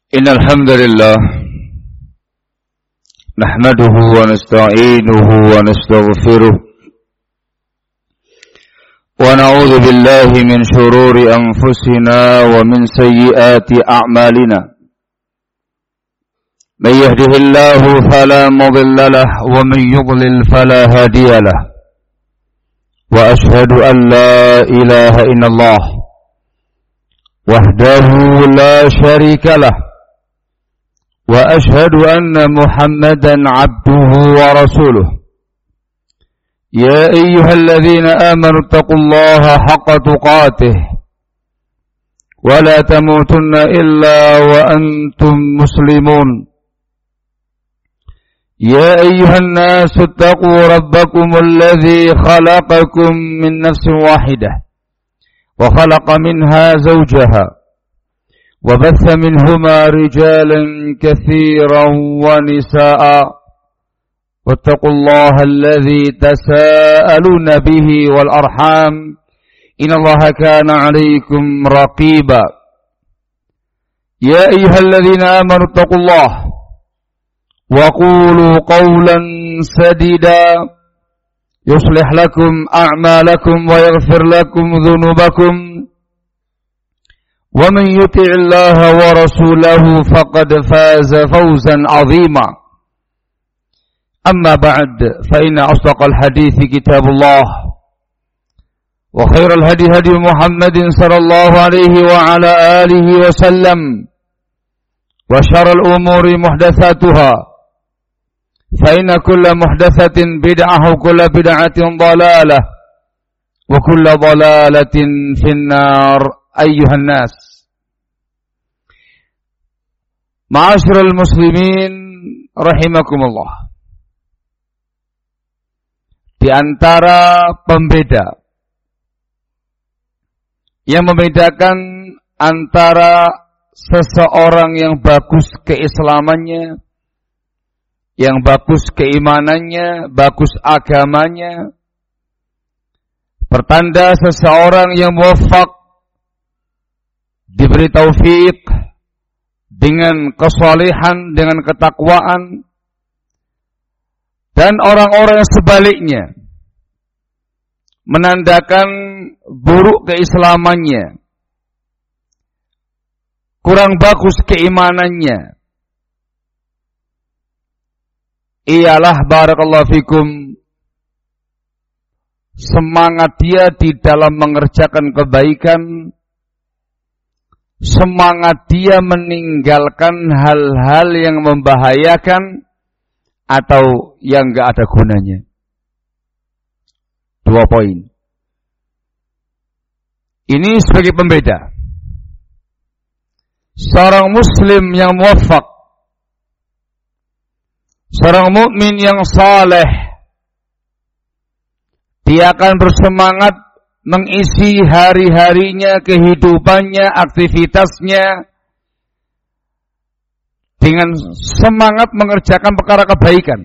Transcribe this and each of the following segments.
Innal hamdalillah nahmaduhu wa nasta'inuhu wa nastaghfiruh wa na'udzu billahi min shururi anfusina wa min sayyiati a'malina. Man yahdihillahu fala mudilla lahu wa man yudlil fala hadiya lahu. Wa ashhadu an la ilaha illallah wahdahu la syarika lahu. وأشهد أن محمدا عبده ورسوله يا أيها الذين آمنوا اتقوا الله حق تقاته ولا تموتن إلا وأنتم مسلمون يا أيها الناس اتقوا ربكم الذي خلقكم من نفس واحدة وخلق منها زوجها وبث منهما رجالا كثيرا ونساء واتقوا الله الذي تساءلون به والأرحام إن الله كان عليكم رقيبا يا أيها الذين آمنوا اتقوا الله وقولوا قولا سديدا يصلح لكم أعمالكم ويغفر لكم ذنوبكم ومن يطع الله ورسوله فقد فاز فوزا عظيما أما بعد فإن أصدق الحديث كتاب الله وخير الهدي هدي محمد صلى الله عليه وعلى آله وسلم وشر الأمور محدثاتها فإن كل محدثة بدعة وكل بدعة ضلالة وكل ضلالة في النار أيها الناس معاشر المسlimin rahimakumullah. Di antara pembeda yang membedakan antara seseorang yang bagus keislamannya, yang bagus keimanannya, bagus agamanya, pertanda seseorang yang muwaffaq, diberi taufik dengan kesalehan, dengan ketakwaan, dan orang-orang yang sebaliknya menandakan buruk keislamannya, kurang bagus keimanannya, ialah barakallahu fikum semangat dia di dalam mengerjakan kebaikan, semangat dia meninggalkan hal-hal yang membahayakan atau yang enggak ada gunanya. 2 poin. Ini sebagai pembeda. Seorang muslim yang muwaffaq, seorang mukmin yang saleh, dia akan bersemangat mengisi hari-harinya, kehidupannya, aktivitasnya dengan semangat mengerjakan perkara kebaikan.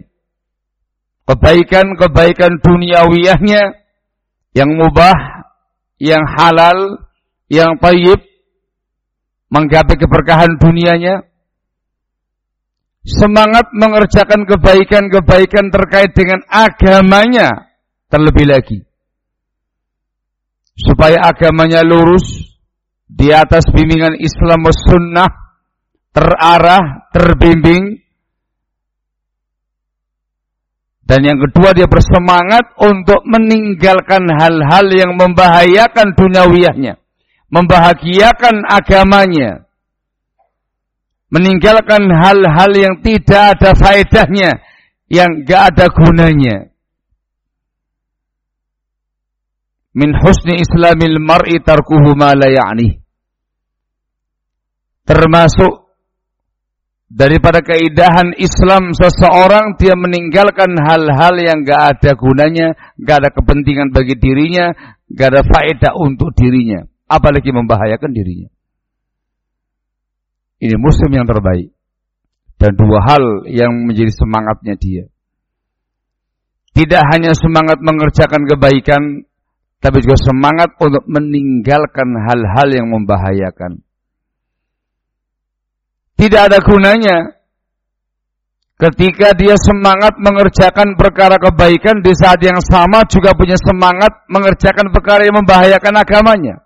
Kebaikan duniawiyahnya yang mubah, yang halal, yang thayyib, menggapai keberkahan dunianya. Semangat mengerjakan kebaikan terkait dengan agamanya terlebih lagi, supaya agamanya lurus di atas bimbingan Islam was sunnah, terarah, terbimbing. Dan yang kedua, dia bersemangat untuk meninggalkan hal-hal yang membahayakan duniawiyahnya, membahagiakan agamanya, meninggalkan hal-hal yang tidak ada faedahnya, yang gak ada gunanya. Min husni islamil mar'i tarkuhu ma la ya'ni. Termasuk daripada keindahan Islam seseorang, dia meninggalkan hal-hal yang gak ada gunanya, gak ada kepentingan bagi dirinya, gak ada faedah untuk dirinya, apalagi membahayakan dirinya. Ini muslim yang terbaik. Dan 2 hal yang menjadi semangatnya dia. Tidak hanya semangat mengerjakan kebaikan, tapi juga semangat untuk meninggalkan hal-hal yang membahayakan. Tidak ada gunanya ketika dia semangat mengerjakan perkara kebaikan di saat yang sama juga punya semangat mengerjakan perkara yang membahayakan agamanya.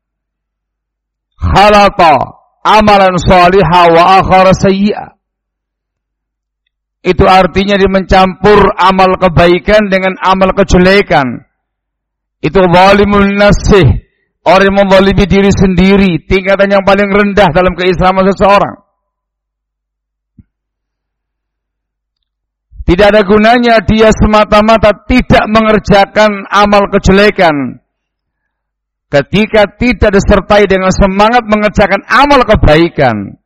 Khalata amalan salihah wa akhara sayyi'ah. Itu artinya dia mencampur amal kebaikan dengan amal kejelekan. Itu zalimul nafsih, orang yang menzalimi diri sendiri, tingkatan yang paling rendah dalam keislaman seseorang. Tidak ada gunanya dia semata-mata tidak mengerjakan amal kejelekan ketika tidak disertai dengan semangat mengerjakan amal kebaikan.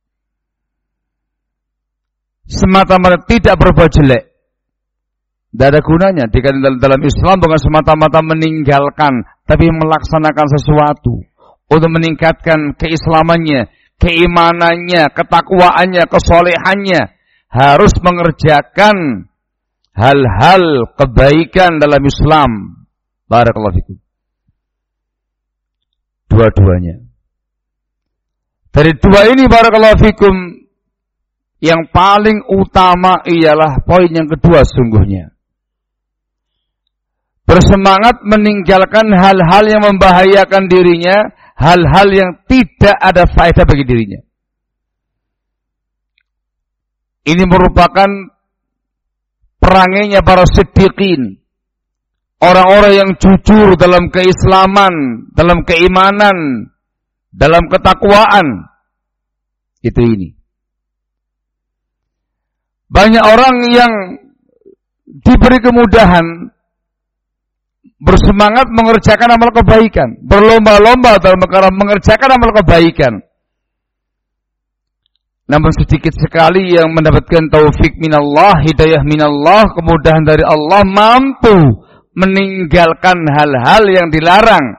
Semata-mata tidak berbuat jelek. Tidak ada gunanya. Dalam Islam bukan semata-mata meninggalkan, tapi melaksanakan sesuatu untuk meningkatkan keislamannya, keimanannya, ketakwaannya, kesolehannya. Harus mengerjakan hal-hal kebaikan dalam Islam. Barakallahu fikum. Dua-duanya. Dari dua ini barakallahu fikum, yang paling utama ialah poin yang kedua sungguhnya. Bersemangat meninggalkan hal-hal yang membahayakan dirinya, hal-hal yang tidak ada faedah bagi dirinya. Ini merupakan perangainya para siddiqin. Orang-orang yang jujur dalam keislaman, dalam keimanan, dalam ketakwaan. Itu ini. Banyak orang yang diberi kemudahan bersemangat mengerjakan amal kebaikan, berlomba-lomba dalam perkara mengerjakan amal kebaikan. Namun sedikit sekali yang mendapatkan taufik minallah, hidayah minallah, kemudahan dari Allah, mampu meninggalkan hal-hal yang dilarang.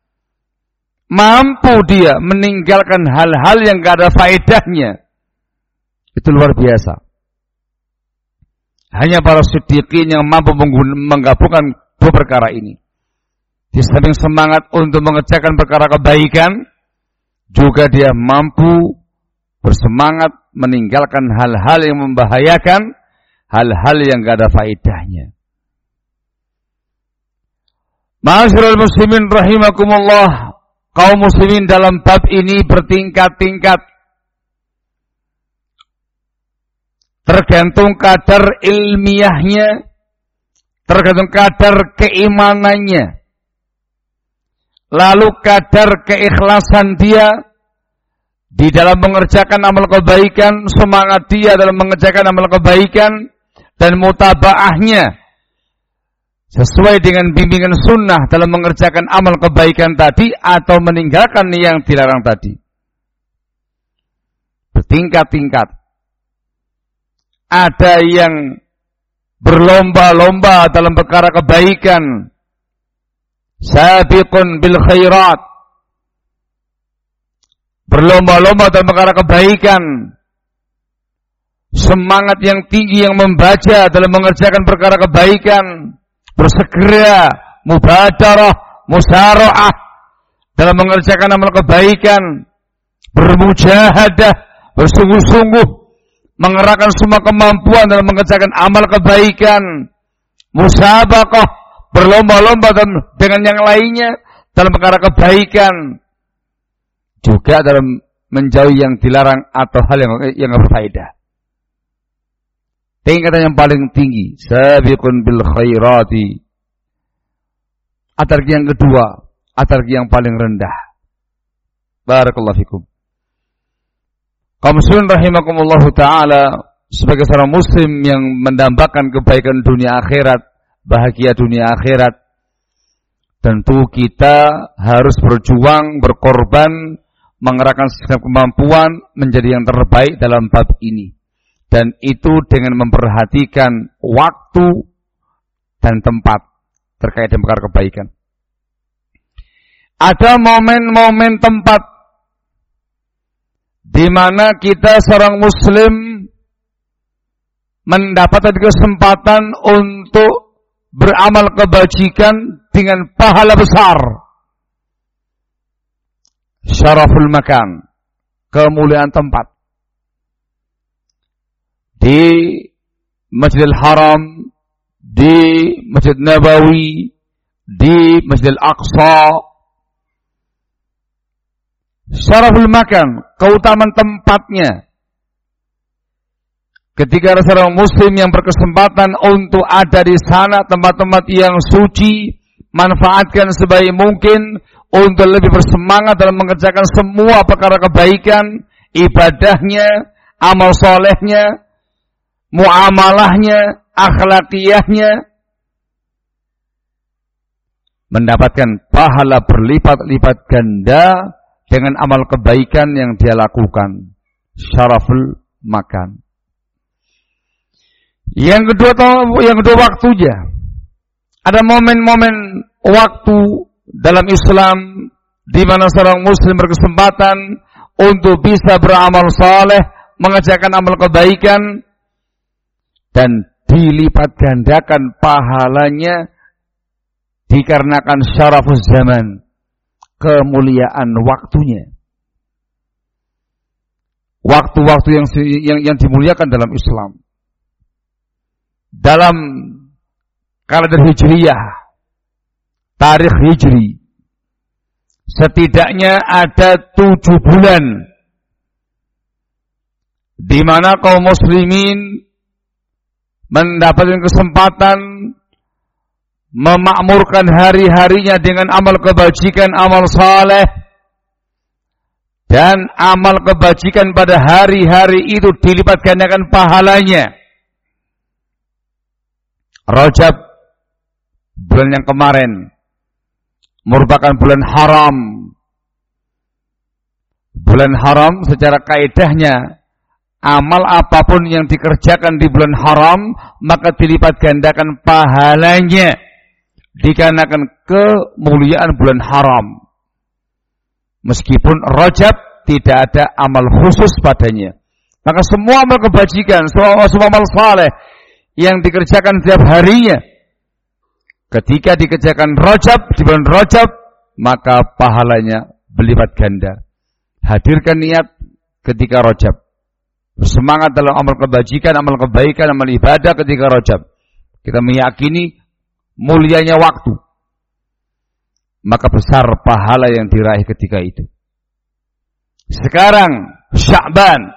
Mampu dia meninggalkan hal-hal yang gak ada faedahnya. Itu luar biasa. Hanya para siddiqin yang mampu menggabungkan dua perkara ini. Di samping semangat untuk mengerjakan perkara kebaikan, juga dia mampu bersemangat meninggalkan hal-hal yang membahayakan, hal-hal yang gak ada faedahnya. Ma'asyiral muslimin rahimakumullah, kaum muslimin dalam bab ini bertingkat-tingkat. Tergantung kadar ilmiahnya, tergantung kadar keimanannya, lalu kadar keikhlasan dia di dalam mengerjakan amal kebaikan, semangat dia dalam mengerjakan amal kebaikan, dan mutabaahnya sesuai dengan bimbingan sunnah dalam mengerjakan amal kebaikan tadi atau meninggalkan yang dilarang tadi. Bertingkat-tingkat. Ada yang berlomba-lomba dalam perkara kebaikan, sabiqun bil khairat, berlomba-lomba dalam perkara kebaikan, semangat yang tinggi yang membaca dalam mengerjakan perkara kebaikan, bersegera, mubadarah, musara'ah dalam mengerjakan amal kebaikan, bermujahadah, bersungguh-sungguh mengerahkan semua kemampuan dalam mengerjakan amal kebaikan, musabaqah, berlomba-lomba dengan yang lainnya dalam perkara kebaikan, juga dalam menjauhi yang dilarang atau hal yang berfaedah. Tingkatan yang paling tinggi, sabiqun bil khairati. Atarki yang kedua, atarki yang paling rendah. Barakallahu fikum. Kaum muslimin rahimakumullah ta'ala, sebagai seorang muslim yang mendambakan kebaikan dunia akhirat, bahagia dunia akhirat, tentu kita harus berjuang, berkorban, mengerahkan segala kemampuan menjadi yang terbaik dalam bab ini. Dan itu dengan memperhatikan waktu dan tempat terkait dengan perkara kebaikan. Ada momen-momen tempat di mana kita seorang muslim mendapatkan kesempatan untuk beramal kebajikan dengan pahala besar. Syaraful makan, kemuliaan tempat. di Masjidil Haram, di Masjid Nabawi, di Masjidil Aqsa. Syaraful makan, keutamaan tempatnya. Ketika seorang muslim yang berkesempatan untuk ada di sana, tempat-tempat yang suci, manfaatkan sebaik mungkin untuk lebih bersemangat dalam mengerjakan semua perkara kebaikan, ibadahnya, amal solehnya, muamalahnya, akhlakiyahnya, mendapatkan pahala berlipat-lipat ganda dengan amal kebaikan yang dia lakukan. Syaraful makan. Yang kedua waktunya. Ada momen-momen waktu dalam Islam di mana seorang muslim berkesempatan untuk bisa beramal saleh, mengerjakan amal kebaikan dan dilipat gandakan pahalanya dikarenakan syarafuz zaman, kemuliaan waktunya. Waktu-waktu yang dimuliakan dalam Islam. Dalam kalender Hijriyah, tarikh Hijri, setidaknya ada 7 bulan di mana kaum muslimin mendapatkan kesempatan memakmurkan hari-harinya dengan amal kebajikan, amal saleh, dan amal kebajikan pada hari-hari itu dilipat gandakan pahalanya. Rajab, bulan yang kemarin, merupakan bulan haram. Bulan haram secara kaidahnya, amal apapun yang dikerjakan di bulan haram, maka dilipat gandakan pahalanya dikarenakan kemuliaan bulan haram. Meskipun Rajab tidak ada amal khusus padanya, maka semua amal kebajikan, semua amal saleh yang dikerjakan setiap harinya, ketika dikerjakan Rajab, di bulan Rajab, maka pahalanya berlipat ganda. Hadirkan niat ketika Rajab. Bersemangat dalam amal kebajikan, amal kebaikan, amal ibadah ketika Rajab. Kita meyakini mulianya waktu, maka besar pahala yang diraih ketika itu. Sekarang Sya'ban,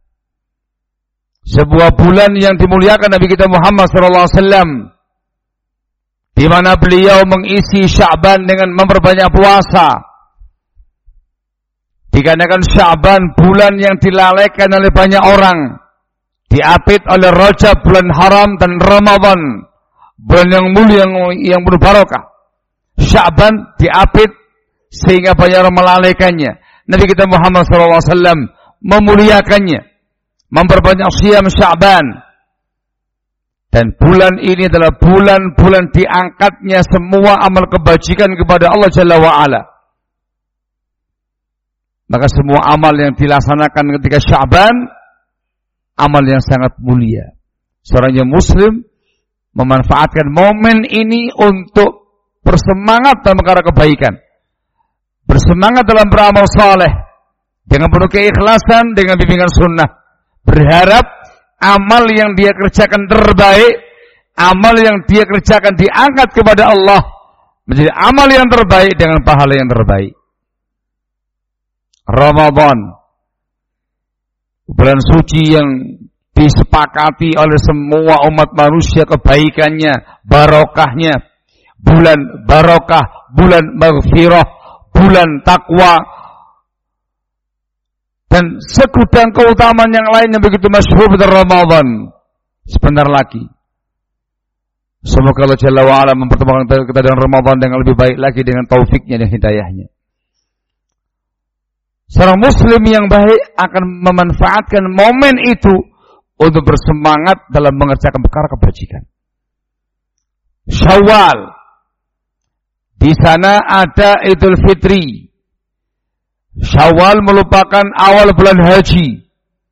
sebuah bulan yang dimuliakan Nabi kita Muhammad SAW, di mana beliau mengisi Sya'ban dengan memperbanyak puasa. Dikarenakan Sya'ban bulan yang dilalaikan oleh banyak orang, diapit oleh Rajab, bulan haram, dan Ramadan, bulan yang mulia yang penuh barokah. Sya'ban diapit sehingga banyak orang melalaikannya. Nabi kita Muhammad SAW memuliakannya, memperbanyak siyam Sya'ban. Dan bulan ini adalah bulan-bulan diangkatnya semua amal kebajikan kepada Allah Jalla wa'ala. Maka semua amal yang dilaksanakan ketika Sya'ban, amal yang sangat mulia. Seorang yang muslim memanfaatkan momen ini untuk bersemangat dalam perkara kebaikan, bersemangat dalam beramal saleh dengan penuh keikhlasan, dengan bimbingan sunnah, berharap amal yang dia kerjakan terbaik, amal yang dia kerjakan diangkat kepada Allah menjadi amal yang terbaik dengan pahala yang terbaik. Ramadan, bulan suci yang disepakati oleh semua umat manusia kebaikannya, barokahnya, bulan barokah, bulan maghfirah, bulan takwa, dan segudang keutamaan yang lain yang begitu masyhur pada Ramadan. Sebentar lagi, semoga Allah Jalla wa'ala mempertemukan kita dengan Ramadan dengan lebih baik lagi dengan taufiknya dan hidayahnya. Seorang muslim yang baik akan memanfaatkan momen itu untuk bersemangat dalam mengerjakan perkara kebajikan. Syawal, di sana ada Idul Fitri. Syawal merupakan awal bulan haji.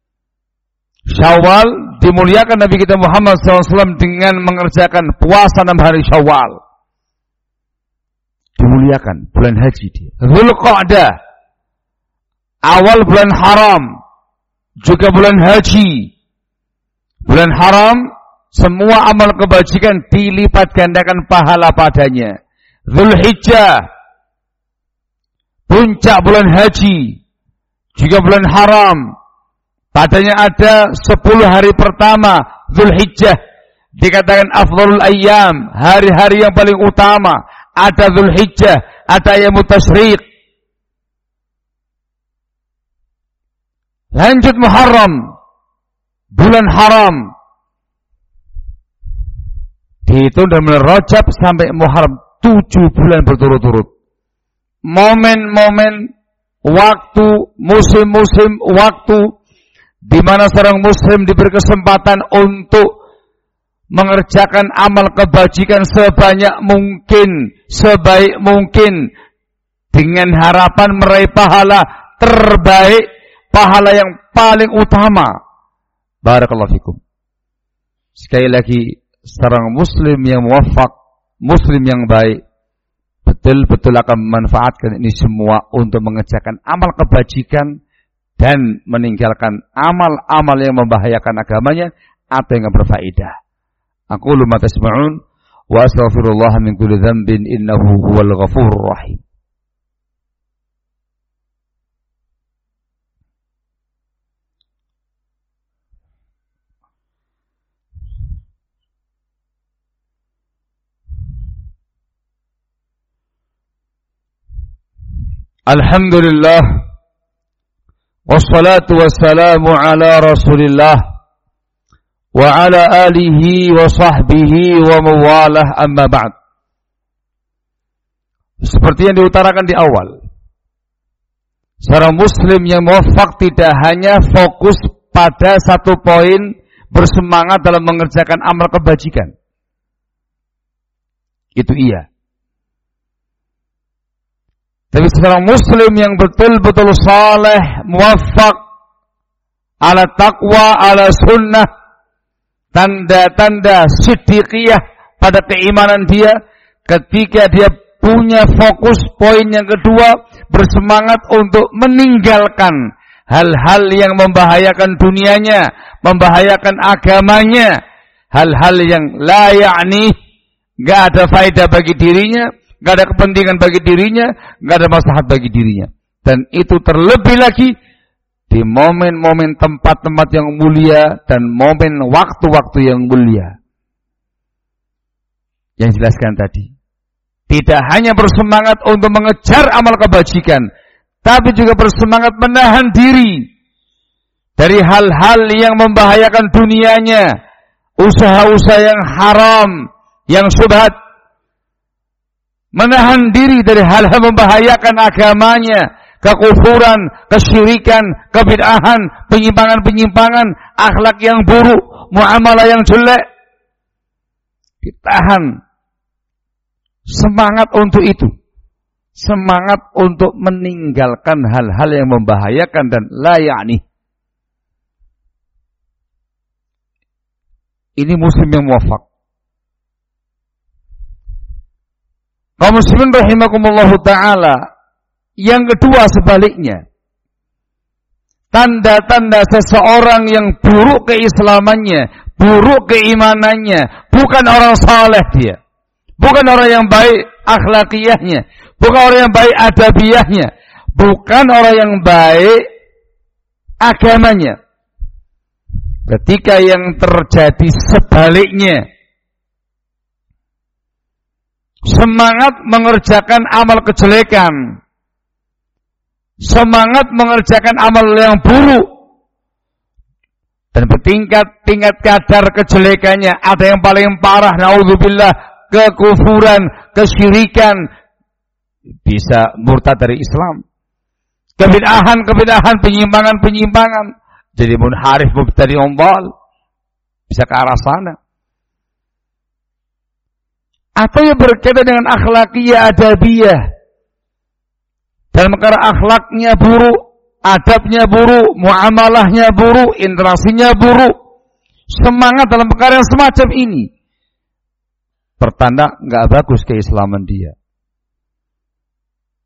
Syawal dimuliakan Nabi kita Muhammad SAW dengan mengerjakan puasa 6 hari Syawal. Dimuliakan bulan haji dia. Dzulqa'dah, awal bulan haram, juga bulan haji. Bulan haram, semua amal kebajikan dilipat gandakan pahala padanya. Dzulhijjah, puncak bulan haji, juga bulan haram. Padanya ada 10 hari pertama Dzulhijjah, dikatakan afdhalul ayyam, hari-hari yang paling utama. Ada Dzulhijjah, ada Yaumut Tasyriq. Lanjut Muharram, bulan haram. Dihitung dari bulan Rajab sampai Muharram, 7 bulan berturut-turut. Momen-momen waktu, musim-musim waktu di mana seorang muslim diberi kesempatan untuk mengerjakan amal kebajikan sebanyak mungkin, sebaik mungkin, dengan harapan meraih pahala terbaik, pahala yang paling utama. Barakallahu fikum. Sekali lagi, seorang muslim yang muwaffaq, muslim yang baik, betul-betul akan memanfaatkan ini semua untuk mengerjakan amal kebajikan dan meninggalkan amal-amal yang membahayakan agamanya atau yang berfaedah. Aqulu ma tasma'un wa astaghfirullah min kulli dhanbin innahu huwal ghafurur rahim. Alhamdulillah wassalatu wassalamu ala Rasulillah wa ala alihi wa sahbihi wa mawalah, amma ba'd. Seperti yang diutarakan di awal, seorang muslim yang muwaffaq tidak hanya fokus pada satu poin, bersemangat dalam mengerjakan amal kebajikan. Itu iya. Tapi seorang muslim yang betul-betul saleh, muwaffaq, ala taqwa, ala sunnah, tanda-tanda siddiqiyah pada keimanan dia, ketika dia punya fokus poin yang kedua, bersemangat untuk meninggalkan hal-hal yang membahayakan dunianya, membahayakan agamanya, hal-hal yang la ya'ni, gak ada faedah bagi dirinya, gak ada kepentingan bagi dirinya, gak ada maslahat bagi dirinya. Dan itu terlebih lagi di momen-momen tempat-tempat yang mulia dan momen waktu-waktu yang mulia. Yang jelaskan tadi, tidak hanya bersemangat untuk mengejar amal kebajikan, tapi juga bersemangat menahan diri dari hal-hal yang membahayakan dunianya, usaha-usaha yang haram, yang syubhat, menahan diri dari hal-hal membahayakan agamanya, kekufuran, kesyirikan, kebid'ahan, penyimpangan-penyimpangan, akhlak yang buruk, muamalah yang jelek. Ditahan. Semangat untuk itu. Semangat untuk meninggalkan hal-hal yang membahayakan dan la ya'ni. Ini muslim yang muwaffaq. Kaum muslimin rahimakumullahu ta'ala. Yang kedua sebaliknya, tanda-tanda seseorang yang buruk keislamannya, buruk keimanannya, bukan orang saleh dia, bukan orang yang baik akhlakiyahnya, bukan orang yang baik adabiyahnya, bukan orang yang baik agamanya. Ketika yang terjadi sebaliknya, semangat mengerjakan amal kejelekan, semangat mengerjakan amal yang buruk, dan bertingkat-tingkat kadar kejelekannya. Ada yang paling parah, naudzubillah, kekufuran, kesyirikan, bisa murtad dari Islam, kebid'ahan, penyimpangan, jadi munharif, mubtadi, umbal, bisa ke arah sana. Atau yang berkaitan dengan akhlakiyah, adabiyah, dalam perkara akhlaknya buruk, adabnya buruk, muamalahnya buruk, interaksinya buruk, semangat dalam perkara yang semacam ini, pertanda enggak bagus keislaman dia.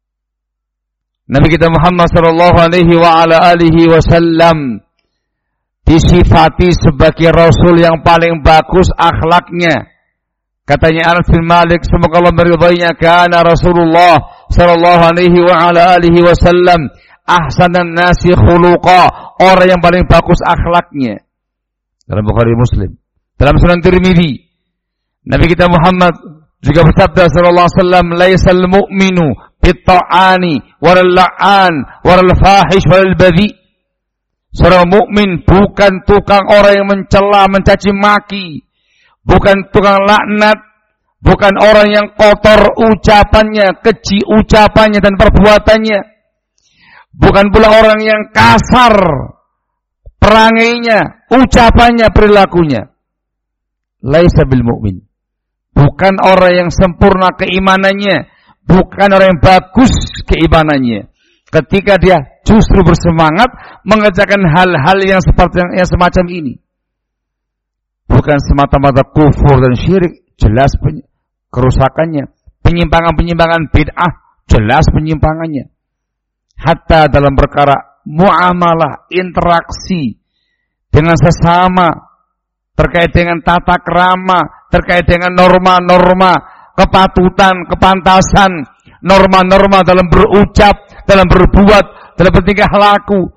Nabi kita Muhammad sallallahu alaihi wa ala alihi wasallam disifati sebagai Rasul yang paling bagus akhlaknya. Katanya Anas bin Malik, semoga Allah meridainya, kana Rasulullah sallallahu alaihi wa ala alihi wasallam ahsanan nasi khuluqa, orang yang paling bagus akhlaknya. Dalam Bukhari Muslim. Dalam Sunan Tirmidzi, Nabi kita Muhammad juga bersabda sallallahu alaihi wasallam, laisal mu'minu bit-ta'ani wal la'an wal fahish wal badhi. Seorang mukmin bukan tukang orang yang mencela, mencaci maki, bukan tukang laknat, bukan orang yang kotor ucapannya, keji ucapannya dan perbuatannya, bukan pula orang yang kasar perangainya, ucapannya, perilakunya. Laisa bil mu'min, bukan orang yang sempurna keimanannya, bukan orang yang bagus keimanannya, ketika dia justru bersemangat mengerjakan hal-hal yang seperti yang semacam ini. Bukan semata-mata kufur dan syirik, jelas kerusakannya, penyimpangan-penyimpangan bid'ah, jelas penyimpangannya. Hatta dalam perkara muamalah, interaksi dengan sesama, terkait dengan tata krama, terkait dengan norma-norma, kepatutan, kepantasan, norma-norma dalam berucap, dalam berbuat, dalam bertingkah laku.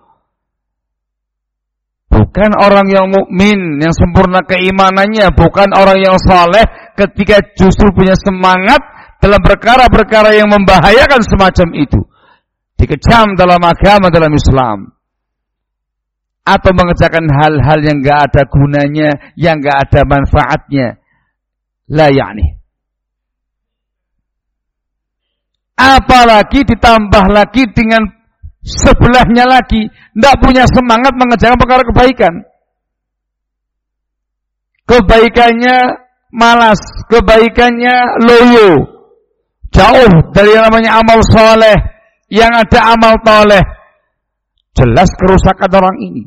Bukan orang yang mukmin, yang sempurna keimanannya, bukan orang yang saleh ketika justru punya semangat dalam perkara-perkara yang membahayakan semacam itu. Dikecam dalam agama, dalam Islam. Atau mengerjakan hal-hal yang enggak ada gunanya, yang enggak ada manfaatnya. La ya'ni. Apalagi ditambah lagi dengan sebelahnya lagi, tidak punya semangat mengerjakan perkara kebaikan. Kebaikannya malas, kebaikannya loyo, jauh dari yang namanya amal soleh, yang ada amal toleh. Jelas kerusakan orang ini.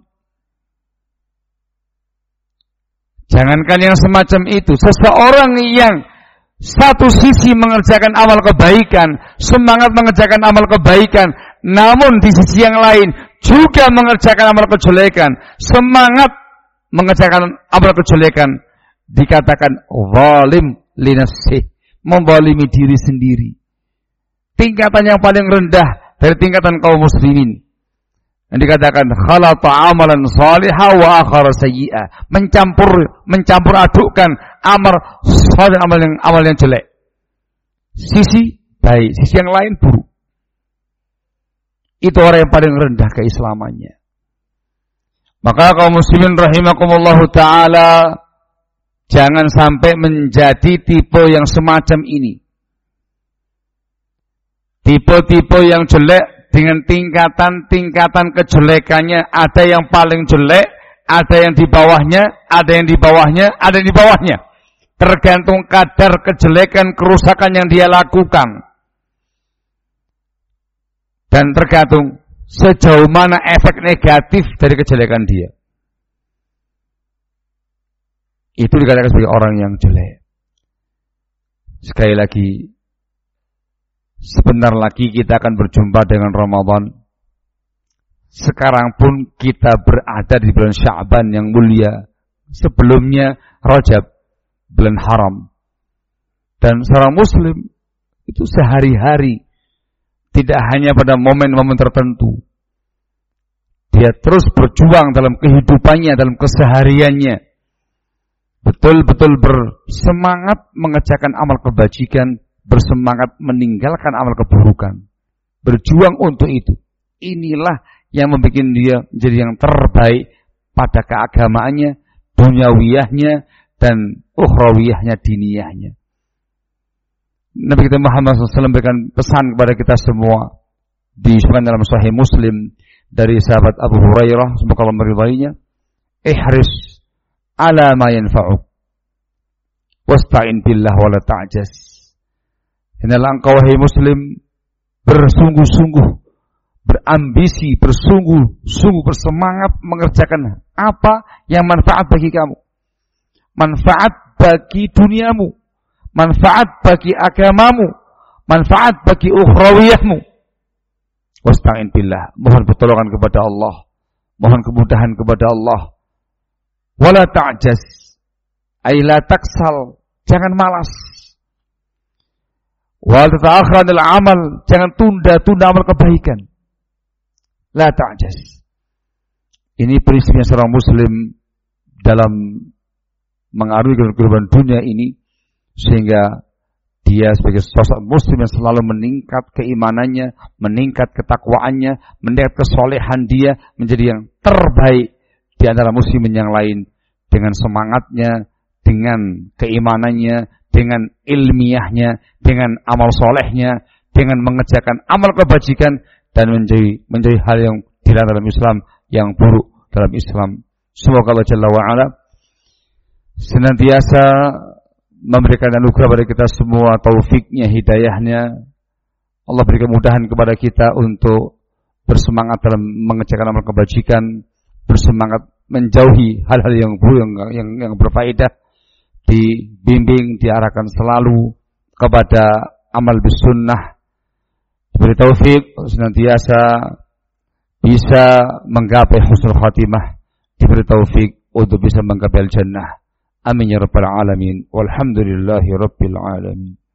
Jangankan yang semacam itu, seseorang yang satu sisi mengerjakan amal kebaikan, semangat mengerjakan amal kebaikan, namun di sisi yang lain juga mengerjakan amal kejelekan, semangat mengerjakan amal kejelekan, dikatakan zalim li nafsih, membalimi diri sendiri. Tingkatan yang paling rendah dari tingkatan kaum muslimin. Yang dikatakan khalata amalan salihah wa akhar sayyi'ah, mencampur adukkan amal salih dan amal yang jelek. Sisi baik, sisi yang lain buruk. Itu orang yang paling rendah keislamannya. Maka kaum muslimin rahimakumullahu taala, jangan sampai menjadi tipe yang semacam ini. Tipe-tipe yang jelek dengan tingkatan-tingkatan kejelekannya, ada yang paling jelek, ada yang di bawahnya, ada yang di bawahnya, ada yang di bawahnya. Tergantung kadar kejelekan, kerusakan yang dia lakukan. Dan tergantung sejauh mana efek negatif dari kejelekan dia. Itu dikatakan sebagai orang yang jelek. Sekali lagi, sebentar lagi kita akan berjumpa dengan Ramadan. Sekarang pun kita berada di bulan Sya'ban yang mulia. Sebelumnya Rajab, bulan haram. Dan seorang muslim itu sehari-hari, tidak hanya pada momen-momen tertentu, dia terus berjuang dalam kehidupannya, dalam kesehariannya, betul-betul bersemangat mengerjakan amal kebajikan, bersemangat meninggalkan amal keburukan, berjuang untuk itu. Inilah yang membuat dia menjadi yang terbaik pada keagamaannya, duniawiyahnya, dan ukhrawiyahnya, diniyahnya. Nabi kita Muhammad SAW berikan pesan kepada kita semua, disebutkan dalam Sahih Muslim dari sahabat Abu Hurairah, semoga Allah meridainya, ihris ala ma yanfa'uk wasta'in billah wa la ta'jaz. Hendaklah engkau wahai muslim bersungguh-sungguh, berambisi, bersungguh-sungguh bersemangat mengerjakan apa yang manfaat bagi kamu, manfaat bagi duniamu, manfaat bagi agamamu, manfaat bagi ukhrawiyahmu. Wasta'in billah, mohon pertolongan kepada Allah, mohon kemudahan kepada Allah, Wala ta'jaz. Ay la taksal. Jangan malas. Wala tata'akhiranil amal. Jangan tunda amal kebaikan. La ta'jaz. Ini prinsipnya seorang muslim dalam mengarungi kehidupan dunia ini, sehingga dia sebagai sosok muslim yang selalu meningkat keimanannya, meningkat ketakwaannya, meningkat kesolehan dia menjadi yang terbaik di antara muslimin yang lain, dengan semangatnya, dengan keimanannya, dengan ilmiahnya, dengan amal solehnya, dengan mengerjakan amal kebajikan, dan menjadi hal yang dilarang dalam Islam, yang buruk dalam Islam. Semoga Allah Jalla wa'ala senantiasa memberikan anugerah kepada kita semua, taufiknya, hidayahnya. Allah berikan kemudahan kepada kita untuk bersemangat dalam mengerjakan amal kebajikan, bersemangat menjauhi hal-hal yang buruk, yang berfaedah, dibimbing, diarahkan selalu kepada amal bisunnah. Diberi taufik senantiasa bisa menggapai husnul khatimah, diberi taufik untuk bisa menggapai al-jannah. Amin ya rabbal alamin. Walhamdulillahi rabbil alamin.